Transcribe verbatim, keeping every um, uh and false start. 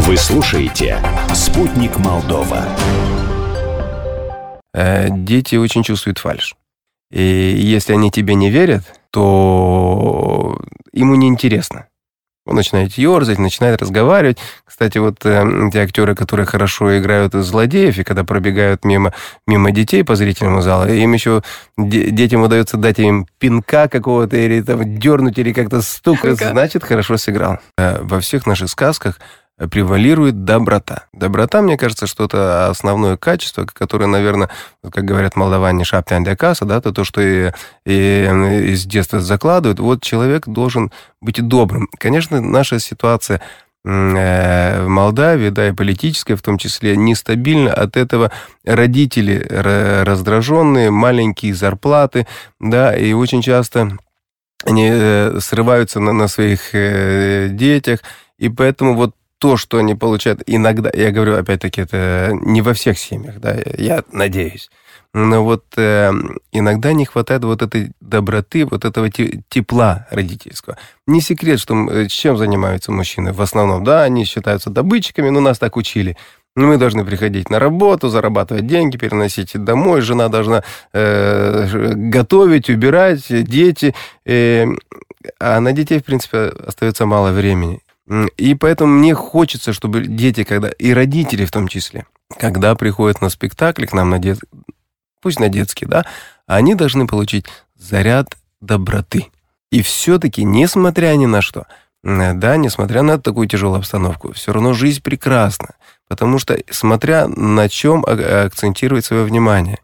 Вы слушаете «Спутник Молдова». Дети очень чувствуют фальшь. И если они тебе не верят, то ему неинтересно. Он начинает ерзать, начинает разговаривать. Кстати, вот э, те актеры, которые хорошо играют злодеев, и когда пробегают мимо, мимо детей по зрительному залу, им еще де- детям удается дать им пинка какого-то, или там дернуть, или как-то стукать, значит, хорошо сыграл. Во всех наших сказках превалирует доброта. Доброта, мне кажется, что это основное качество, которое, наверное, как говорят молдаване, шаптян для касса, да, то, то, что и, и из детства закладывают. Вот человек должен быть добрым. Конечно, наша ситуация в Молдавии, да, и политическая в том числе, нестабильна. От этого родители раздраженные, маленькие зарплаты, да, и очень часто они срываются на, на своих детях, и поэтому вот то, что они получают иногда, я говорю, опять-таки, это не во всех семьях, да, я надеюсь, но вот э, иногда не хватает вот этой доброты, вот этого тепла родительского. Не секрет, что чем занимаются мужчины в основном, да, они считаются добытчиками, но нас так учили. Мы должны приходить на работу, зарабатывать деньги, переносить домой, жена должна э, готовить, убирать, дети, э, а на детей, в принципе, остается мало времени. И поэтому мне хочется, чтобы дети, когда и родители в том числе, когда приходят на спектакль к нам, на дет... пусть на детский, да, они должны получить заряд доброты. И все-таки, несмотря ни на что, да, несмотря на такую тяжелую обстановку, все равно жизнь прекрасна. Потому что, смотря на чем акцентировать свое внимание.